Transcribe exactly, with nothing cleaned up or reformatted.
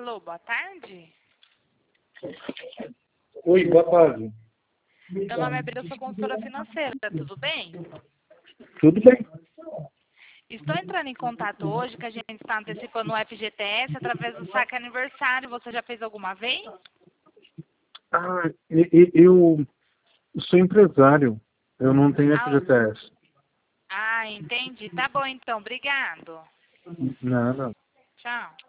Alô, boa tarde. Oi, boa tarde. Meu nome é Brida, eu sou consultora financeira, tudo bem? Tudo bem? Estou entrando em contato hoje que a gente está antecipando o F G T S através do saque aniversário. Você já fez alguma vez? Ah, e- e- eu sou empresário. Eu não tenho Ah, F G T S. ah, entendi. Tá bom então, obrigado. Nada. Tchau.